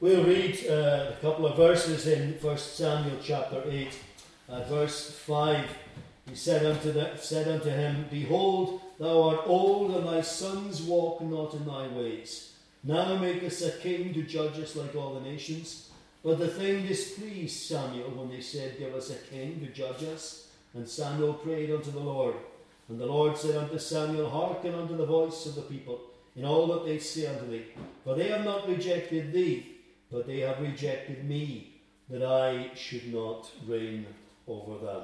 We'll read a couple of verses in 1 Samuel chapter 8, verse 5. He said unto him, Behold, thou art old, and thy sons walk not in thy ways. Now make us a king to judge us like all the nations. But the thing displeased Samuel when they said, Give us a king to judge us. And Samuel prayed unto the Lord. And the Lord said unto Samuel, Hearken unto the voice of the people in all that they say unto thee. For they have not rejected thee, but they have rejected me, that I should not reign over them.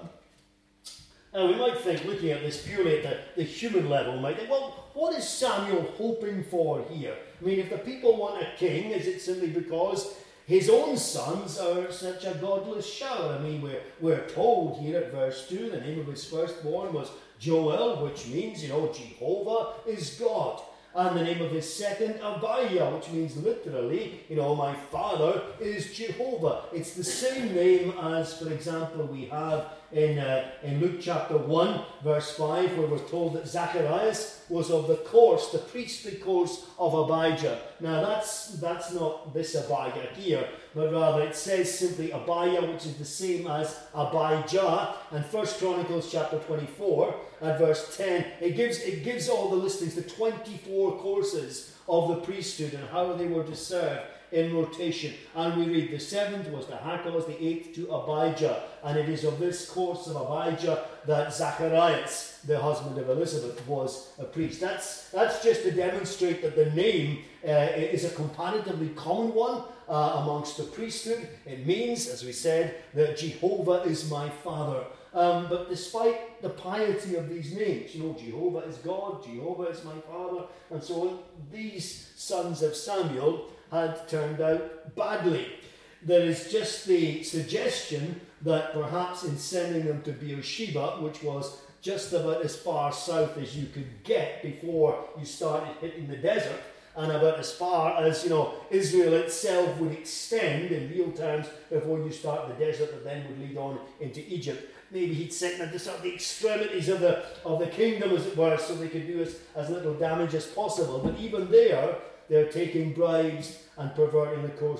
Now we might think, looking at this purely at the human level, we might think, well, what is Samuel hoping for here? I mean, if the people want a king, is it simply because his own sons are such a godless shower? I mean, we're told here at verse 2, the name of his firstborn was Joel, which means, Jehovah is God. And the name of his second, Abiah, which means literally, my father is Jehovah. It's the same name as, for example, we have in Luke chapter 1, verse 5, where we're told that Zacharias was of the course, the priestly course of Abijah. Now, that's not this Abijah here, but rather it says simply Abiah, which is the same as Abijah. And 1 Chronicles chapter 24, at verse 10, it gives all the listings, the 24 courses of the priesthood and how they were to serve in rotation. And we read the 7th was to Hakkoz, the 8th to Abijah. And it is of this course of Abijah that Zacharias, the husband of Elizabeth, was a priest. That's just to demonstrate that the name is a comparatively common one amongst the priesthood. It means, as we said, that Jehovah is my father. But despite the piety of these names, Jehovah is God, Jehovah is my father, and so on, these sons of Samuel had turned out badly. There is just the suggestion that perhaps in sending them to Beersheba, which was just about as far south as you could get before you started hitting the desert, and about as far as, Israel itself would extend in real terms before you start the desert that then would lead on into Egypt. Maybe he'd sent them to sort of the extremities of the kingdom, as it were, so they could do as little damage as possible. But even there, they're taking bribes and perverting the course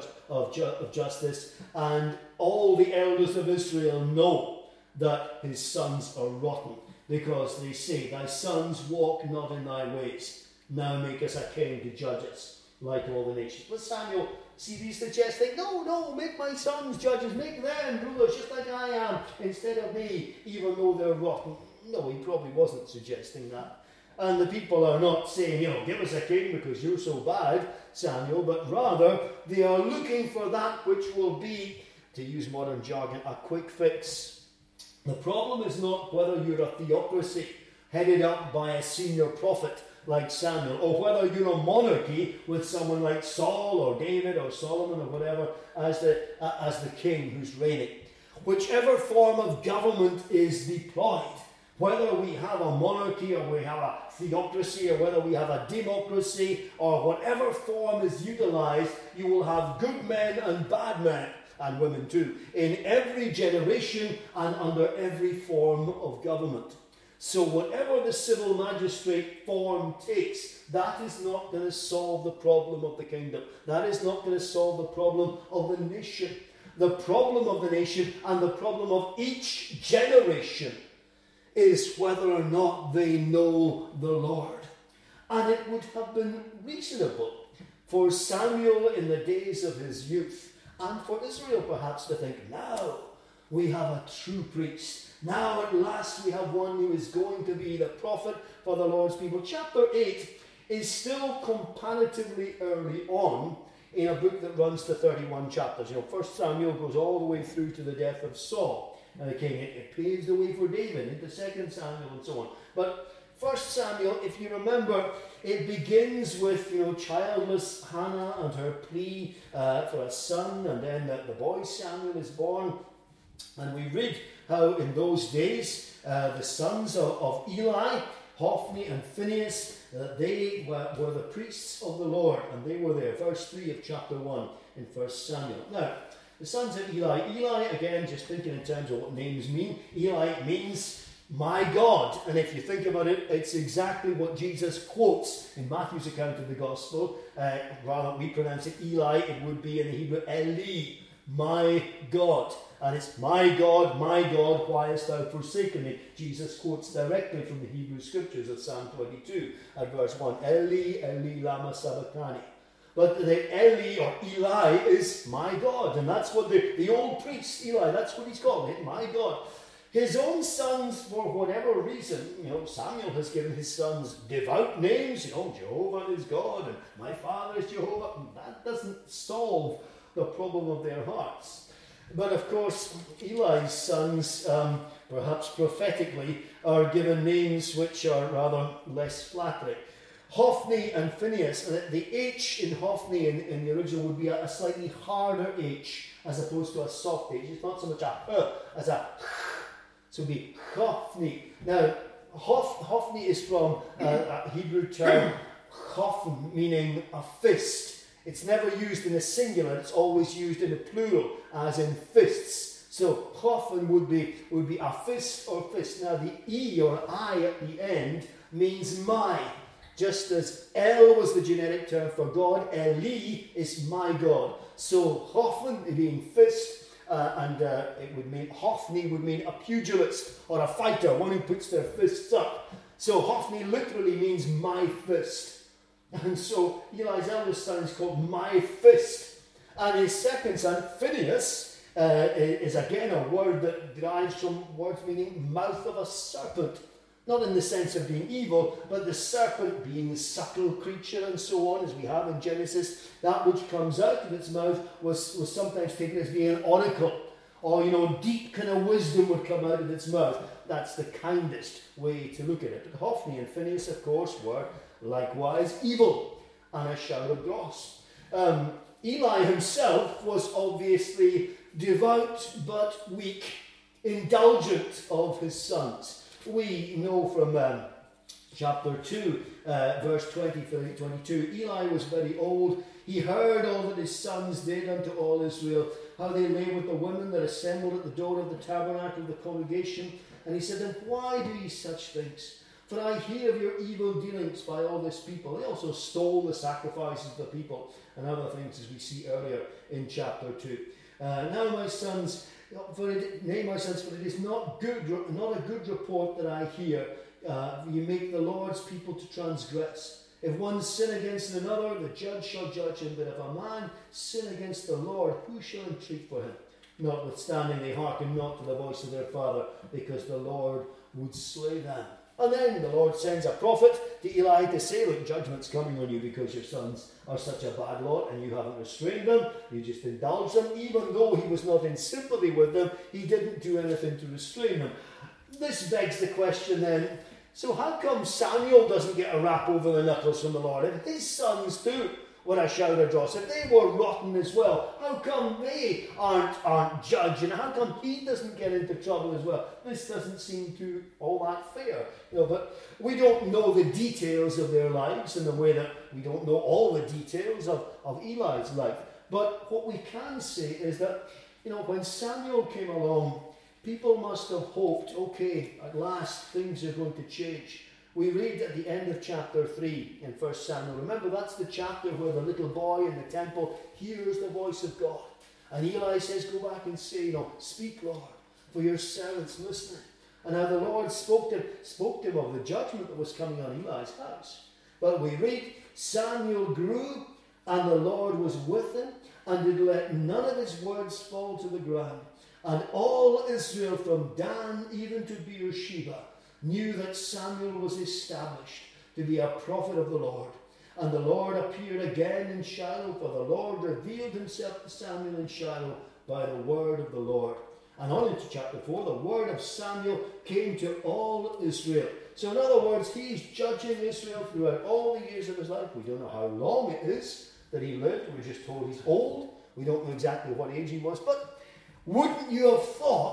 of justice. And all the elders of Israel know that his sons are rotten, because they say, Thy sons walk not in thy ways. Now make us a king to judge us like all the nations. But Samuel, he's suggesting, no, make my sons judges, make them rulers just like I am, instead of me, even though they're rotten. No, he probably wasn't suggesting that. And the people are not saying, give us a king because you're so bad, Samuel, but rather they are looking for that which will be, to use modern jargon, a quick fix. The problem is not whether you're a theocracy headed up by a senior prophet like Samuel, or whether you're a monarchy with someone like Saul or David or Solomon or whatever as the king who's reigning. Whichever form of government is deployed, whether we have a monarchy or we have a theocracy or whether we have a democracy or whatever form is utilized, you will have good men and bad men, and women too, in every generation and under every form of government. So whatever the civil magistrate form takes, that is not going to solve the problem of the kingdom. That is not going to solve the problem of the nation. The problem of the nation and the problem of each generation is whether or not they know the Lord. And it would have been reasonable for Samuel in the days of his youth, and for Israel perhaps, to think, now we have a true priest. Now at last we have one who is going to be the prophet for the Lord's people. Chapter 8 is still comparatively early on in a book that runs to 31 chapters. 1 Samuel goes all the way through to the death of Saul and the king. It paves the way for David into 2 Samuel and so on. But 1 Samuel, if you remember, it begins with childless Hannah and her plea for a son, and then the boy Samuel is born. And we read how in those days the sons of Eli, Hophni and Phinehas, they were the priests of the Lord, and they were there. Verse 3 of chapter 1 in 1 Samuel. Now, the sons of Eli, again, just thinking in terms of what names mean, Eli means my God. And if you think about it, it's exactly what Jesus quotes in Matthew's account of the gospel. Rather, we pronounce it Eli, it would be in the Hebrew Eli, my God. And it's my God, why hast thou forsaken me? Jesus quotes directly from the Hebrew scriptures of Psalm 22 at verse 1. Eli, Eli, lama sabachthani. But the Eli or Eli is my God. And that's what the old priest, Eli, that's what he's called, my God. His own sons, for whatever reason, Samuel has given his sons devout names. Jehovah is God and my father is Jehovah. And that doesn't solve the problem of their hearts. But of course, Eli's sons, perhaps prophetically, are given names which are rather less flattering. Hophni and Phinehas, the H in Hophni in the original would be a slightly harder H as opposed to a soft H. It's not so much a as a so it would be Hophni. Now, Hophni is from a Hebrew term, Hophn, meaning a fist. It's never used in a singular, it's always used in a plural, as in fists. So Hophn would be a fist or fist. Now the E or I at the end means my. Just as El was the generic term for God, Eli is my God. So Hophn being fist, and it would mean, Hophni would mean a pugilist or a fighter, one who puts their fists up. So Hophni literally means my fist. And so Eli's eldest son is called my fist. And his second son, Phinehas, is again a word that derives from words meaning mouth of a serpent. Not in the sense of being evil, but the serpent being a subtle creature and so on, as we have in Genesis. That which comes out of its mouth was sometimes taken as being an oracle. Or, deep kind of wisdom would come out of its mouth. That's the kindest way to look at it. But Hophni and Phinehas, of course, were likewise evil and a shout of dross. Eli himself was obviously devout but weak, indulgent of his sons. We know from chapter 2, verse 20-22, Eli was very old. He heard all that his sons did unto all Israel, how they lay with the women that assembled at the door of the tabernacle of the congregation. And he said, and why do ye such things? For I hear of your evil dealings by all this people. They also stole the sacrifices of the people and other things, as we see earlier in chapter 2. Now my sons, for it is not a good report that I hear. You make the Lord's people to transgress. If one sin against another, the judge shall judge him. But if a man sin against the Lord, who shall entreat for him? Notwithstanding, they hearken not to the voice of their father, because the Lord would slay them. And then the Lord sends a prophet to Eli to say, look, judgment's coming on you because your sons are such a bad lot and you haven't restrained them, you just indulged them. Even though he was not in sympathy with them, he didn't do anything to restrain them. This begs the question then, so how come Samuel doesn't get a rap over the knuckles from the Lord? And his sons too were a shout of dross. If they were rotten as well, how come they aren't judged? And how come he doesn't get into trouble as well? This doesn't seem to all that fair. But we don't know the details of their lives in the way that we don't know all the details of Eli's life. But what we can say is that, when Samuel came along, people must have hoped, okay, at last things are going to change. We read at the end of chapter 3 in 1 Samuel. Remember, that's the chapter where the little boy in the temple hears the voice of God. And Eli says, go back and say, speak, Lord, for your servant's listening. And how the Lord spoke to him of the judgment that was coming on Eli's house. But we read, Samuel grew, and the Lord was with him, and did let none of his words fall to the ground. And all Israel from Dan even to Beersheba knew that Samuel was established to be a prophet of the Lord. And the Lord appeared again in Shiloh, for the Lord revealed himself to Samuel in Shiloh by the word of the Lord. And on into chapter 4, the word of Samuel came to all Israel. So in other words, he's judging Israel throughout all the years of his life. We don't know how long it is that he lived. We're just told he's old. We don't know exactly what age he was. But wouldn't you have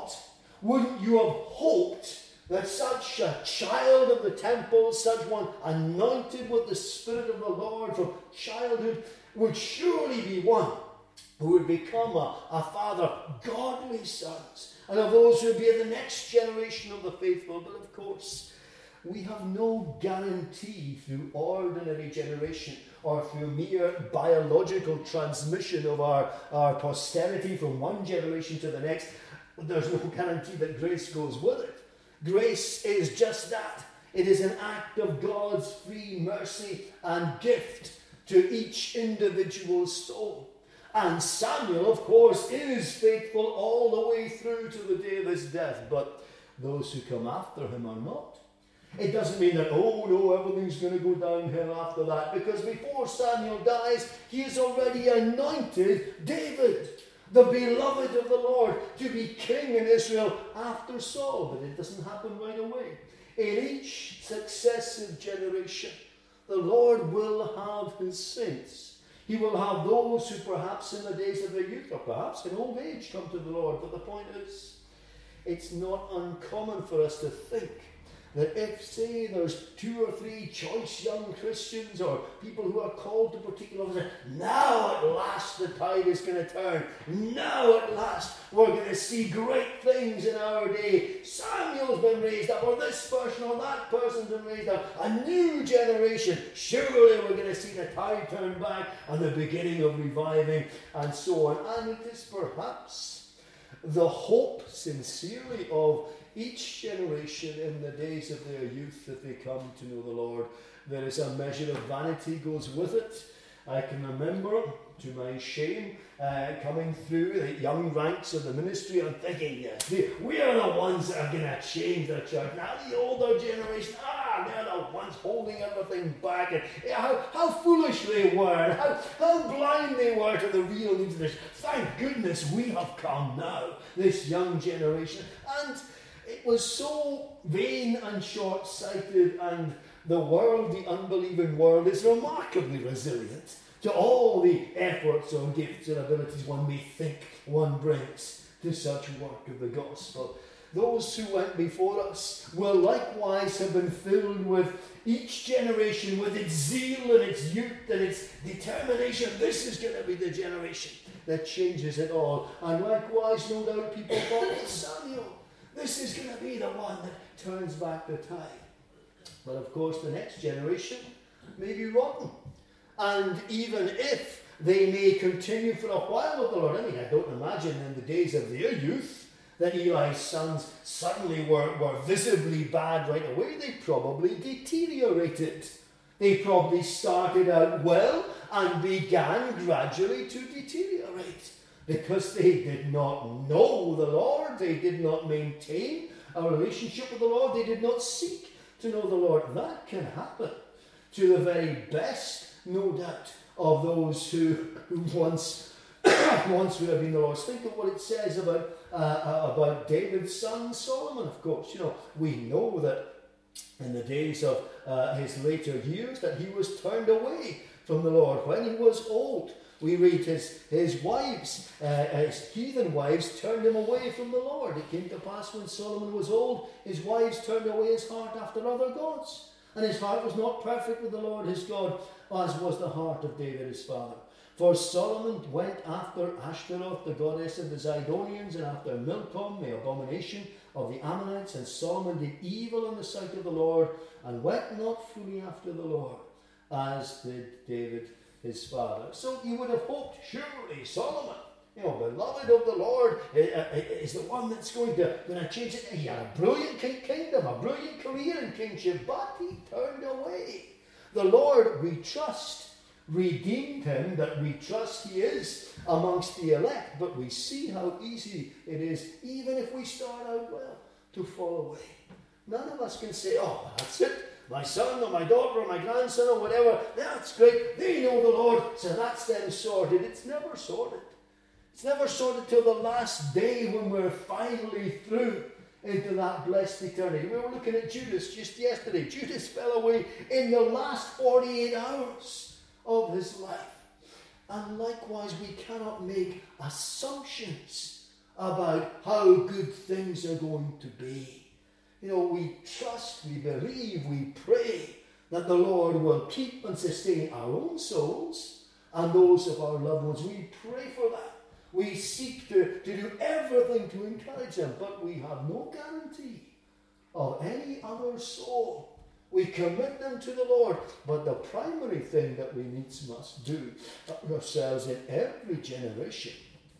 hoped that such a child of the temple, such one anointed with the Spirit of the Lord from childhood, would surely be one who would become a father, godly sons, and of those who would be the next generation of the faithful. But of course, we have no guarantee through ordinary generation or through mere biological transmission of our posterity from one generation to the next. There's no guarantee that grace goes with it. Grace is just that. It is an act of God's free mercy and gift to each individual soul. And Samuel, of course, is faithful all the way through to the day of his death, but those who come after him are not. It doesn't mean that, oh no, everything's going to go downhill after that, because before Samuel dies, he has already anointed David, the beloved of the Lord, to be king in Israel after Saul. But it doesn't happen right away. In each successive generation, the Lord will have his saints. He will have those who perhaps in the days of their youth or perhaps in old age come to the Lord. But the point is, it's not uncommon for us to think that if, say, there's 2 or 3 choice young Christians or people who are called to particular office, now at last the tide is going to turn. Now at last we're going to see great things in our day. Samuel's been raised up, or this person or that person's been raised up. A new generation. Surely we're going to see the tide turn back and the beginning of reviving and so on. And it is perhaps the hope sincerely of each generation in the days of their youth that they come to know the Lord. There is a measure of vanity goes with it. I can remember, to my shame, coming through the young ranks of the ministry and thinking, yes, we are the ones that are going to change the church. Now the older generation, they're the ones holding everything back. And how foolish they were, and how blind they were to the real needs of this. Thank goodness we have come now, this young generation. And it was so vain and short-sighted, and the world, the unbelieving world, is remarkably resilient to all the efforts or gifts and abilities one may think one brings to such work of the gospel. Those who went before us will likewise have been filled with each generation, with its zeal and its youth and its determination. This is going to be the generation that changes it all. And likewise, no doubt, people thought, it's Samuel. This is going to be the one that turns back the tide. But of course, the next generation may be rotten. And even if they may continue for a while with the Lord, I don't imagine in the days of their youth that Eli's sons suddenly were visibly bad right away. They probably deteriorated. They probably started out well and began gradually to deteriorate. Because they did not know the Lord, they did not maintain a relationship with the Lord, they did not seek to know the Lord. That can happen to the very best, no doubt, of those who once would have been the Lord's. Think of what it says about David's son Solomon, of course. We know that in the days of his later years that he was turned away from the Lord when he was old. We read his wives, his heathen wives, turned him away from the Lord. It came to pass when Solomon was old, his wives turned away his heart after other gods. And his heart was not perfect with the Lord his God, as was the heart of David his father. For Solomon went after Ashtaroth, the goddess of the Zidonians, and after Milcom, the abomination of the Ammonites. And Solomon did evil in the sight of the Lord, and went not fully after the Lord, as did David his father. So you would have hoped, surely Solomon, beloved of the Lord, is the one that's going to change it. He had a brilliant kingdom, a brilliant career in kingship, but he turned away. The Lord, we trust, redeemed him, that we trust he is amongst the elect, but we see how easy it is, even if we start out well, to fall away. None of us can say, that's it. My son or my daughter or my grandson or whatever, that's great. They know the Lord, so that's them sorted. It's never sorted. It's never sorted till the last day when we're finally through into that blessed eternity. We were looking at Judas just yesterday. Judas fell away in the last 48 hours of his life. And likewise, we cannot make assumptions about how good things are going to be. We trust, we believe, we pray that the Lord will keep and sustain our own souls and those of our loved ones. We pray for that. We seek to do everything to encourage them, but we have no guarantee of any other soul. We commit them to the Lord, but the primary thing that we needs must do ourselves in every generation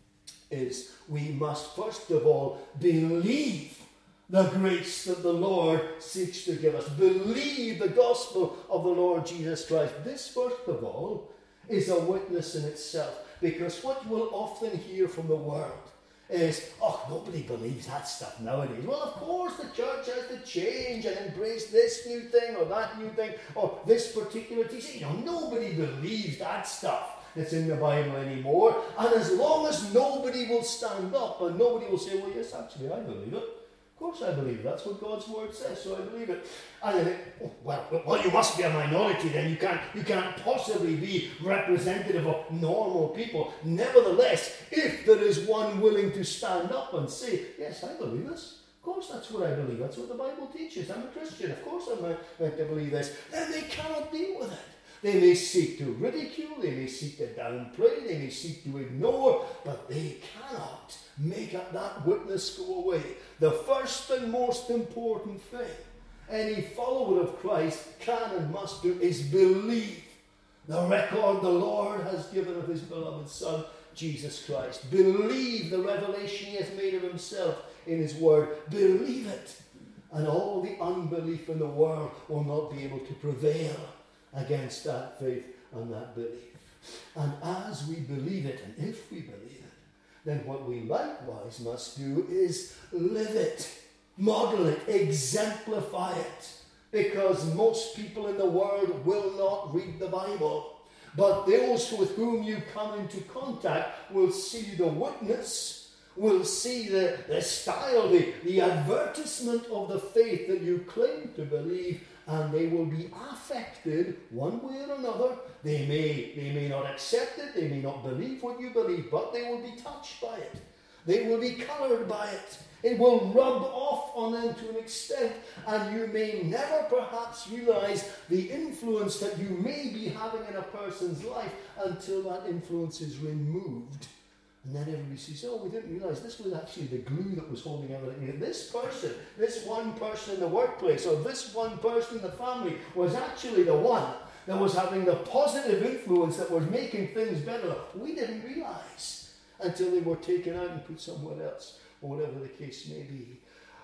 is we must first of all believe the grace that the Lord seeks to give us. Believe the gospel of the Lord Jesus Christ. This, first of all, is a witness in itself. Because what we'll often hear from the world is, oh, nobody believes that stuff nowadays. Well, of course the church has to change and embrace this new thing or that new thing or this particular teaching. You know, nobody believes that stuff that's in the Bible anymore. And as long as nobody will stand up and nobody will say, well, yes, actually, I believe it. Of course I believe it. That's what God's word says, so I believe it. And I think, oh, well, you must be a minority then. You can't possibly be representative of normal people. Nevertheless, if there is one willing to stand up and say, yes, I believe this. Of course that's what I believe. That's what the Bible teaches. I'm a Christian. Of course I'm meant to believe this. Then they cannot deal with it. They may seek to ridicule, they may seek to downplay, they may seek to ignore, but they cannot make that witness go away. The first and most important thing any follower of Christ can and must do is believe the record the Lord has given of his beloved Son, Jesus Christ. Believe the revelation he has made of himself in his word. Believe it, and all the unbelief in the world will not be able to prevail against that faith and that belief. And as we believe it, and if we believe it, then what we likewise must do is live it, model it, exemplify it. Because most people in the world will not read the Bible. But those with whom you come into contact will see the witness, will see the style, the advertisement of the faith that you claim to believe, and they will be affected one way or another. They may not accept it, they may not believe what you believe, but they will be touched by it. They will be coloured by it. It will rub off on them to an extent, and you may never perhaps realise the influence that you may be having in a person's life until that influence is removed. And then everybody says, oh, we didn't realise this was actually the glue that was holding everything. This person, this one person in the workplace, or this one person in the family was actually the one that was having the positive influence that was making things better. We didn't realise until they were taken out and put somewhere else, or whatever the case may be.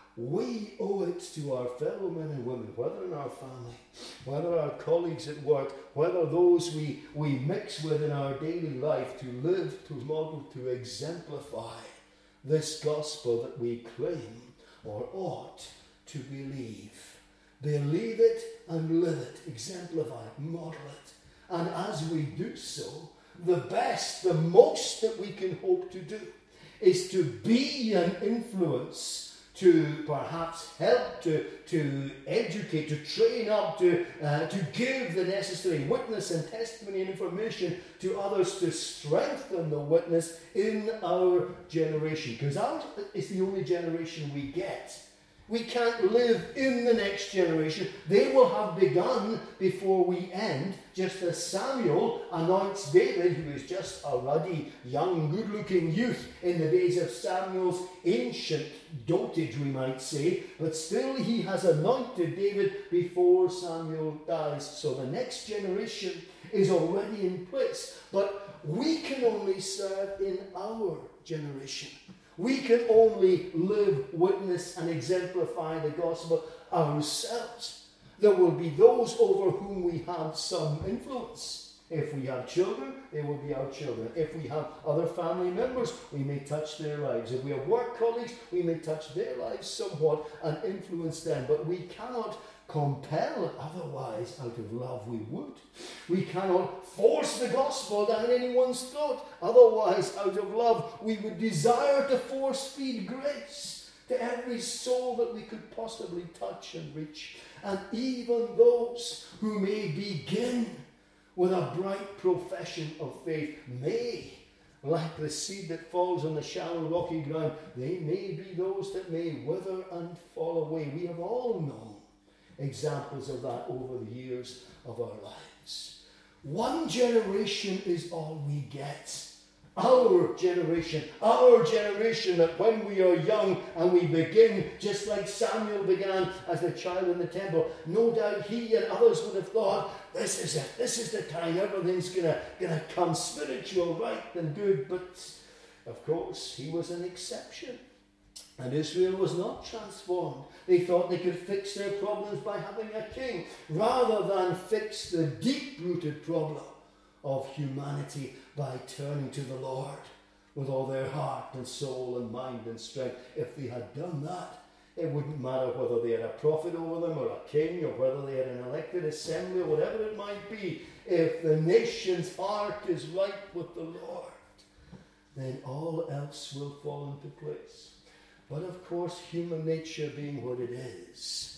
We owe it to our fellow men and women, whether in our family, whether our colleagues at work, whether those we mix with in our daily life, to live, to model, to exemplify this gospel that we claim or ought to believe. Believe it and live it, exemplify it, model it. And as we do so, the best, the most that we can hope to do is to be an influence, to perhaps help, to educate, to train up, to give the necessary witness and testimony and information to others to strengthen the witness in our generation. Because ours is the only generation we get. We can't live in the next generation. They will have begun before we end, just as Samuel anoints David, who is just a ruddy, young, good-looking youth in the days of Samuel's ancient dotage, we might say. But still he has anointed David before Samuel dies. So the next generation is already in place. But we can only serve in our generation. We can only live, witness, and exemplify the gospel ourselves. There will be those over whom we have some influence. If we have children, they will be our children. If we have other family members, we may touch their lives. If we have work colleagues, we may touch their lives somewhat and influence them. But we cannot compel, otherwise out of love we would. We cannot force the gospel down anyone's throat, otherwise out of love we would desire to force feed grace to every soul that we could possibly touch and reach. And even those who may begin with a bright profession of faith may, like the seed that falls on the shallow rocky ground, they may be those that may wither and fall away. We have all known examples of that over the years of our lives. One generation is all we get, Our generation that when we are young and we begin, just like Samuel began as a child in the temple, no doubt he and others would have thought, this is it, this is the time, everything's gonna come spiritual, right and good. But of course, he was an exception. And Israel was not transformed. They thought they could fix their problems by having a king, rather than fix the deep-rooted problem of humanity by turning to the Lord with all their heart and soul and mind and strength. If they had done that, it wouldn't matter whether they had a prophet over them or a king, or whether they had an elected assembly or whatever it might be. If the nation's heart is right with the Lord, then all else will fall into place. But of course, human nature being what it is,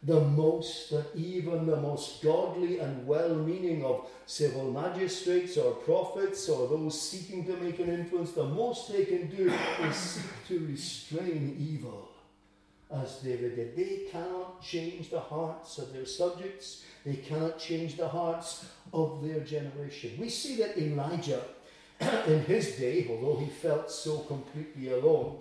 even the most godly and well-meaning of civil magistrates or prophets or those seeking to make an influence, the most they can do is seek to restrain evil, as David did. They cannot change the hearts of their subjects. They cannot change the hearts of their generation. We see that Elijah, in his day, although he felt so completely alone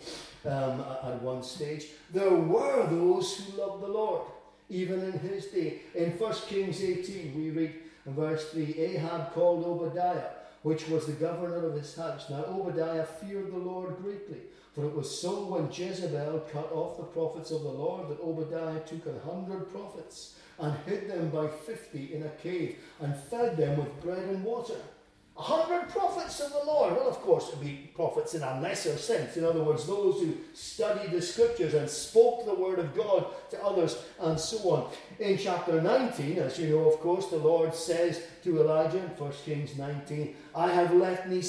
at one stage, there were those who loved the Lord, even in his day. In 1 Kings 18, we read in verse 3, Ahab called Obadiah, which was the governor of his house. Now Obadiah feared the Lord greatly, for it was so when Jezebel cut off the prophets of the Lord that Obadiah took 100 prophets and hid them by 50 in a cave and fed them with bread and water. 100 prophets of the Lord. Well, of course, it would be prophets in a lesser sense. In other words, those who studied the scriptures and spoke the word of God to others and so on. In chapter 19, as you know, of course, the Lord says to Elijah in 1 Kings 19, I have left me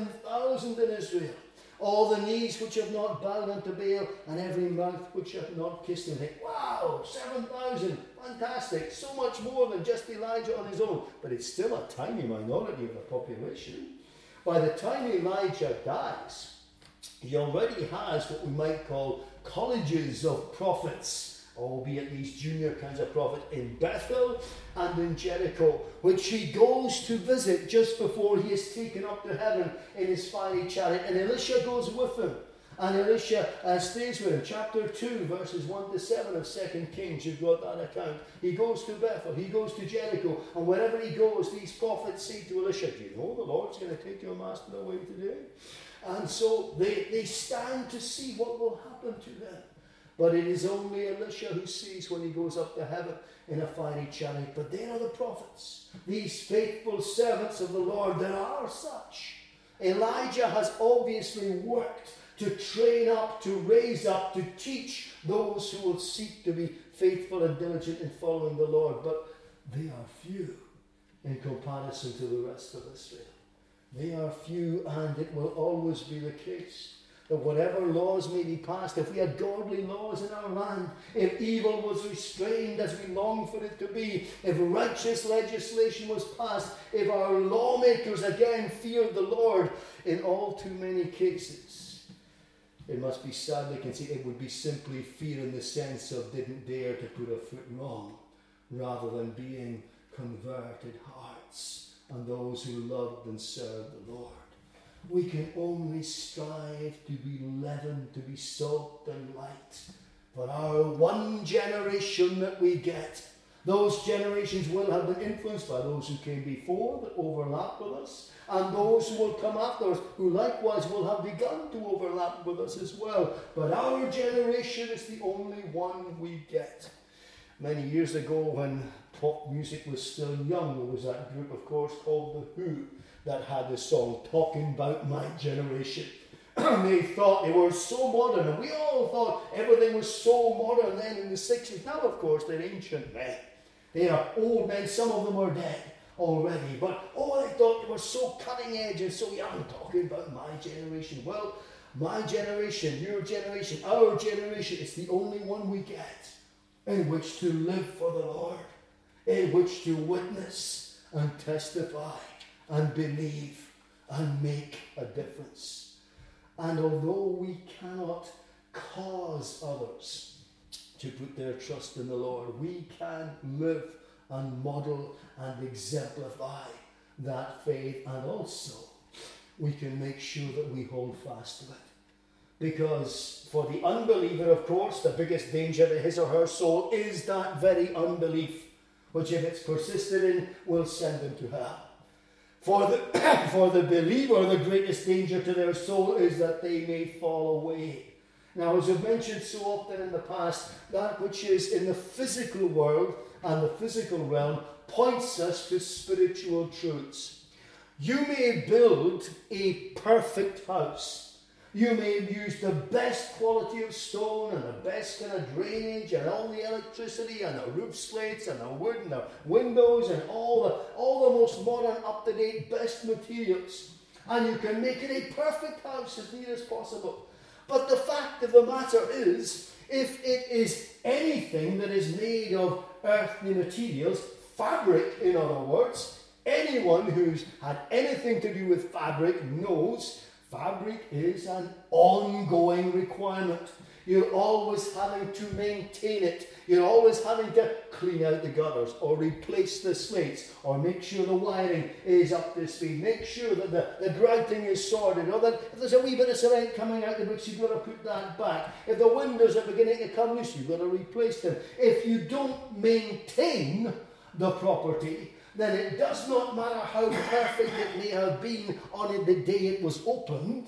7,000 in Israel, all the knees which have not bowed unto Baal, and every mouth which hath not kissed him. Wow, 7,000. Fantastic. So much more than just Elijah on his own. But it's still a tiny minority of the population. By the time Elijah dies, he already has what we might call colleges of prophets, albeit these junior kinds of prophets, in Bethel and in Jericho, which he goes to visit just before he is taken up to heaven in his fiery chariot. And Elisha goes with him. And Elisha stays with him. Chapter 2, verses 1 to 7 of 2 Kings, you've got that account. He goes to Bethel, he goes to Jericho, and wherever he goes, these prophets say to Elisha, do you know the Lord's going to take your master away today? And so they stand to see what will happen to them. But it is only Elisha who sees when he goes up to heaven in a fiery chariot. But they are the prophets, these faithful servants of the Lord. There are such. Elijah has obviously worked to train up, to raise up, to teach those who will seek to be faithful and diligent in following the Lord. But they are few in comparison to the rest of Israel. They are few, and it will always be the case that whatever laws may be passed, if we had godly laws in our land, if evil was restrained as we long for it to be, if righteous legislation was passed, if our lawmakers again feared the Lord, in all too many cases, it must be sadly conceded, it would be simply fear in the sense of didn't dare to put a foot wrong, rather than being converted hearts and those who loved and served the Lord. We can only strive to be leaven, to be salt and light. For our one generation that we get, those generations will have been influenced by those who came before that overlap with us, and those who will come after us, who likewise will have begun to overlap with us as well. But our generation is the only one we get. Many years ago, when pop music was still young, there was that group, of course, called The Who, that had the song Talking About My Generation. They thought they were so modern, and we all thought everything was so modern then in the 60s. Now, of course, they're ancient men. They are old men. Some of them are dead already. But, they thought they were so cutting edge and so young, talking about my generation. Well, my generation, your generation, our generation, it's the only one we get in which to live for the Lord, in which to witness and testify and believe and make a difference. And although we cannot cause others to put their trust in the Lord, we can live and model and exemplify that faith. And also, we can make sure that we hold fast to it. Because for the unbeliever, of course, the biggest danger to his or her soul is that very unbelief, which if it's persisted in, will send them to hell. For the believer, the greatest danger to their soul is that they may fall away. Now, as I've mentioned so often in the past, that which is in the physical world and the physical realm points us to spiritual truths. You may build a perfect house. You may use the best quality of stone and the best kind of drainage and all the electricity and the roof slates and the wood and the windows and all the most modern, up-to-date, best materials. And you can make it a perfect house as near as possible. But the fact of the matter is, if it is anything that is made of earthly materials, fabric in other words, anyone who's had anything to do with fabric knows fabric is an ongoing requirement. You're always having to maintain it. You're always having to clean out the gutters or replace the slates or make sure the wiring is up to speed. Make sure that the grouting is sorted, or that if there's a wee bit of cement coming out the bricks, you've got to put that back. If the windows are beginning to come loose, you've got to replace them. If you don't maintain the property, then it does not matter how perfect it may have been on the day it was opened,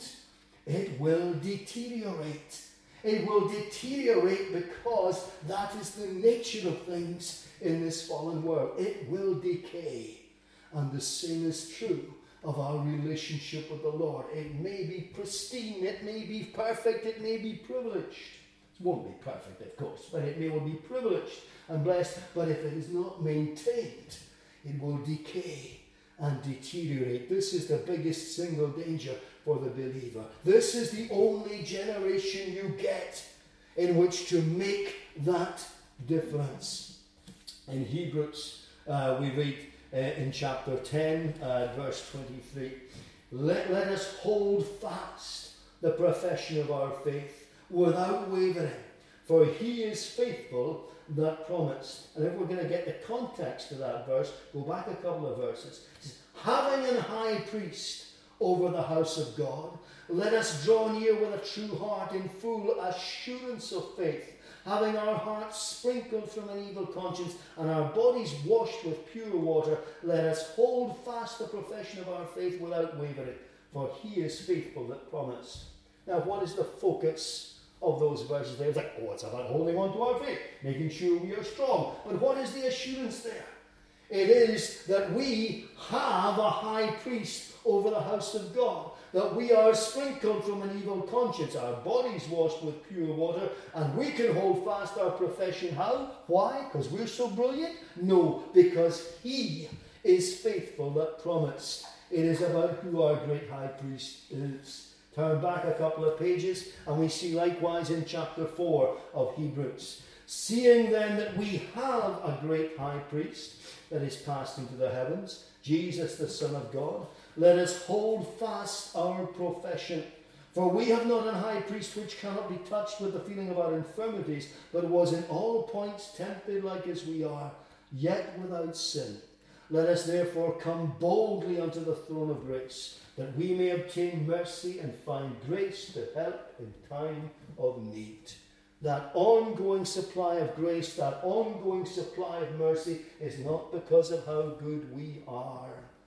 it will deteriorate. It will deteriorate because that is the nature of things in this fallen world. It will decay. And the same is true of our relationship with the Lord. It may be pristine, it may be perfect, it may be privileged. It won't be perfect, of course, but it may well be privileged and blessed. But if it is not maintained, it will decay and deteriorate. This is the biggest single danger for the believer. This is the only generation you get in which to make that difference. In Hebrews, we read in chapter 10, verse 23, Let us hold fast the profession of our faith without wavering, for he is faithful that promised. And if we're going to get the context of that verse, go back a couple of verses. It says, having an high priest over the house of God, let us draw near with a true heart in full assurance of faith, having our hearts sprinkled from an evil conscience and our bodies washed with pure water. Let us hold fast the profession of our faith without wavering, for he is faithful that promised. Now, what is the focus of those verses there? It's like, it's about holding on to our faith, making sure we are strong. But what is the assurance there? It is that we have a high priest over the house of God, that we are sprinkled from an evil conscience, our bodies washed with pure water, and we can hold fast our profession. How? Why? Because we're so brilliant? No, because he is faithful that promised. It is about who our great high priest is. Turn back a couple of pages and we see likewise in chapter 4 of Hebrews. Seeing then that we have a great high priest that is passed into the heavens, Jesus the Son of God, let us hold fast our profession. For we have not an high priest which cannot be touched with the feeling of our infirmities, but was in all points tempted like as we are, yet without sin. Let us therefore come boldly unto the throne of grace, that we may obtain mercy and find grace to help in time of need. That ongoing supply of grace, that ongoing supply of mercy is not because of how good we are,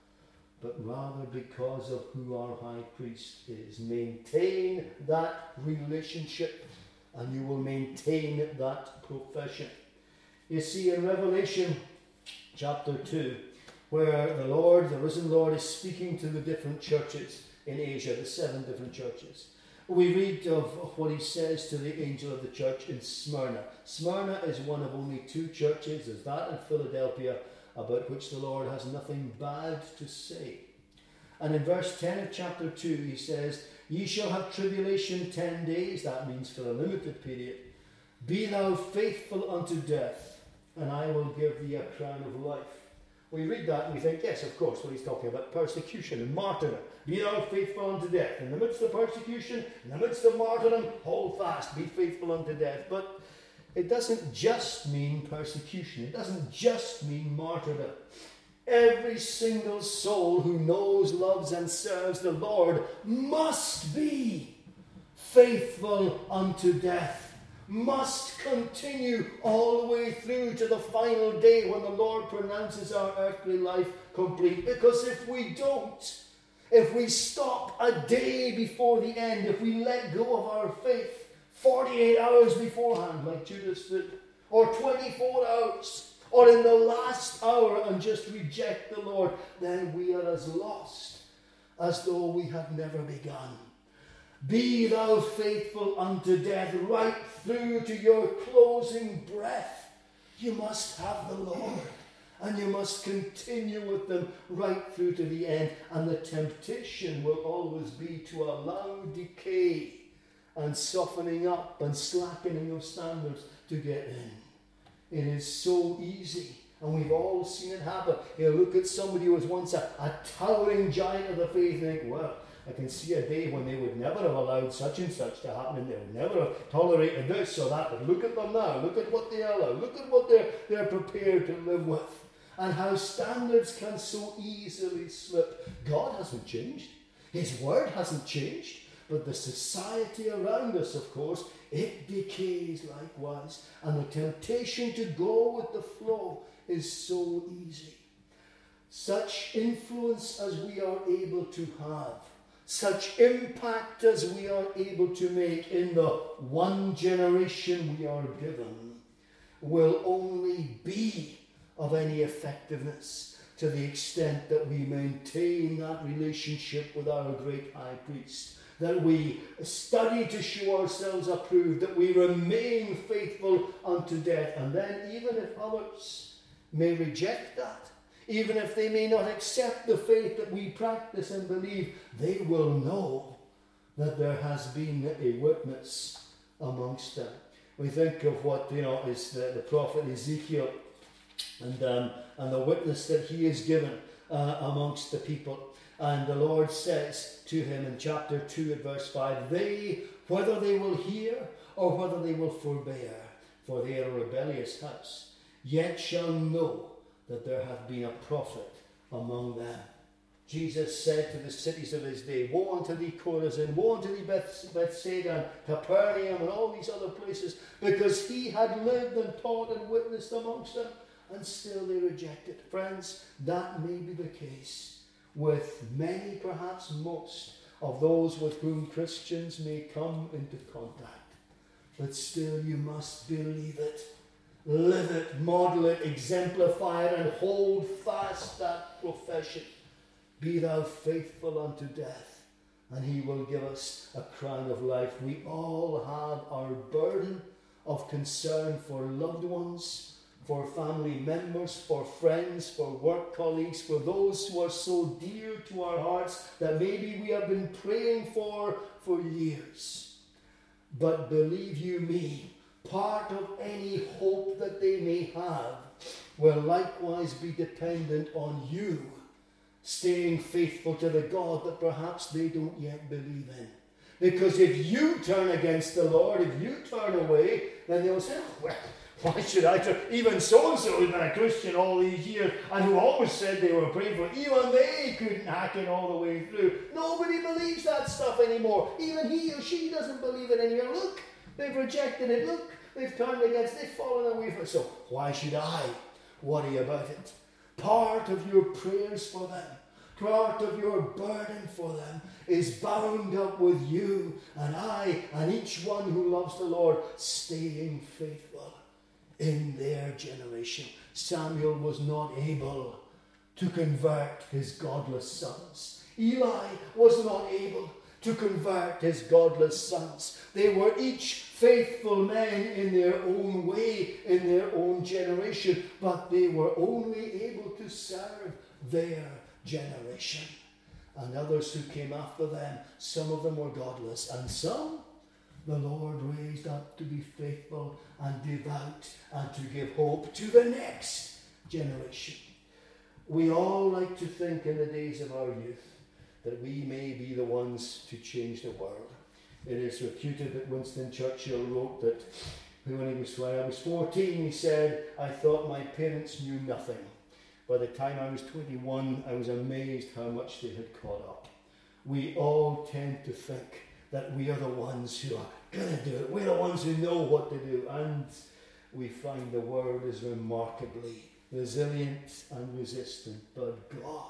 but rather because of who our high priest is. Maintain that relationship and you will maintain that profession. You see, in Revelation chapter 2, where the Lord, the risen Lord, is speaking to the different churches in Asia, the 7 different churches. We read of what he says to the angel of the church in Smyrna. Smyrna is one of only 2 churches, there's that in Philadelphia, about which the Lord has nothing bad to say. And in verse 10 of chapter 2 he says, Ye shall have tribulation 10 days, that means for a limited period. Be thou faithful unto death, and I will give thee a crown of life. We read that and we think, yes, of course, what he's talking about, persecution and martyrdom. Be thou faithful unto death. In the midst of persecution, in the midst of martyrdom, hold fast, be faithful unto death. But it doesn't just mean persecution. It doesn't just mean martyrdom. Every single soul who knows, loves, and serves the Lord must be faithful unto death, must continue all the way through to the final day when the Lord pronounces our earthly life complete. Because if we don't, if we stop a day before the end, if we let go of our faith 48 hours beforehand, like Judas did, or 24 hours, or in the last hour and just reject the Lord, then we are as lost as though we had never begun. Be thou faithful unto death, right through to your closing breath. You must have the Lord, and you must continue with them right through to the end. And the temptation will always be to allow decay and softening up and slackening of standards to get in. It is so easy, and we've all seen it happen. You look at somebody who was once a towering giant of the faith and think, well, I can see a day when they would never have allowed such and such to happen, and they would never have tolerated this or that. But look at them now. Look at what they allow. Look at what they're prepared to live with. And how standards can so easily slip. God hasn't changed. His word hasn't changed. But the society around us, of course, it decays likewise. And the temptation to go with the flow is so easy. Such influence as we are able to have, such impact as we are able to make in the one generation we are given, will only be of any effectiveness to the extent that we maintain that relationship with our great high priest, that we study to show ourselves approved, that we remain faithful unto death. And then even if others may reject that, even if they may not accept the faith that we practice and believe, they will know that there has been a witness amongst them. We think of what is the prophet Ezekiel and the witness that he is given amongst the people. And the Lord says to him in chapter 2 at verse 5, they, whether they will hear or whether they will forbear, for they are a rebellious house, yet shall know that there hath been a prophet among them. Jesus said to the cities of his day, woe unto thee, Chorazin, woe unto thee, Bethsaida, and Capernaum, and all these other places, because he had lived and taught and witnessed amongst them, and still they rejected. Friends, that may be the case with many, perhaps most, of those with whom Christians may come into contact. But still you must believe it, live it, model it, exemplify it, and hold fast that profession. Be thou faithful unto death, and he will give us a crown of life. We all have our burden of concern for loved ones, for family members, for friends, for work colleagues, for those who are so dear to our hearts that maybe we have been praying for years. But believe you me, part of any hope that they may have will likewise be dependent on you staying faithful to the God that perhaps they don't yet believe in. Because if you turn against the Lord, if you turn away, then they'll say, well, why should I turn? Even so-and-so who's been a Christian all these years and who always said they were praying for, even they couldn't hack it all the way through. Nobody believes that stuff anymore. Even he or she doesn't believe it anymore. Look, they've rejected it. Look, they've turned against it. They've fallen away from it. So why should I worry about it? Part of your prayers for them, part of your burden for them is bound up with you and I and each one who loves the Lord staying faithful in their generation. Samuel was not able to convert his godless sons. Eli was not able to convert his godless sons. They were each faithful men in their own way, in their own generation, but they were only able to serve their generation. And others who came after them, some of them were godless, and some the Lord raised up to be faithful and devout and to give hope to the next generation. We all like to think in the days of our youth that we may be the ones to change the world. It is reputed that Winston Churchill wrote that when I was 14, he said, I thought my parents knew nothing. By the time I was 21, I was amazed how much they had caught up. We all tend to think that we are the ones who are going to do it. We're the ones who know what to do. And we find the world is remarkably resilient and resistant. But God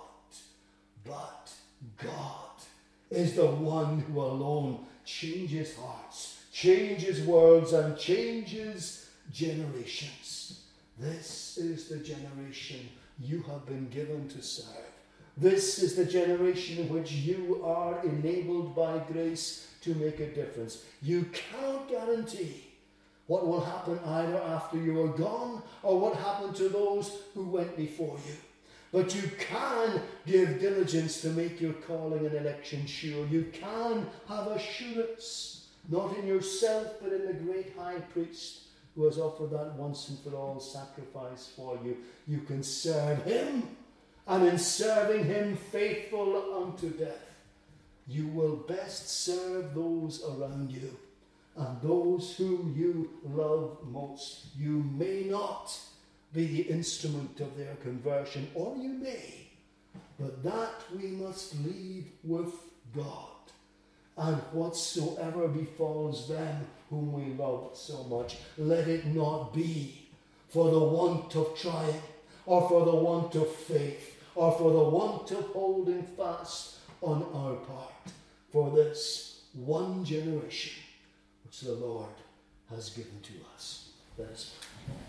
is the one who alone changes hearts, changes worlds, and changes generations. This is the generation you have been given to serve. This is the generation in which you are enabled by grace to make a difference. You cannot guarantee what will happen either after you are gone or what happened to those who went before you. But you can give diligence to make your calling and election sure. You can have assurance, not in yourself, but in the great high priest who has offered that once and for all sacrifice for you. You can serve him, and in serving him faithful unto death, you will best serve those around you and those whom you love most. You may not be the instrument of their conversion, or you may, but that we must leave with God. And whatsoever befalls them whom we love so much, let it not be for the want of trying, or for the want of faith, or for the want of holding fast on our part, for this one generation which the Lord has given to us. Let us pray.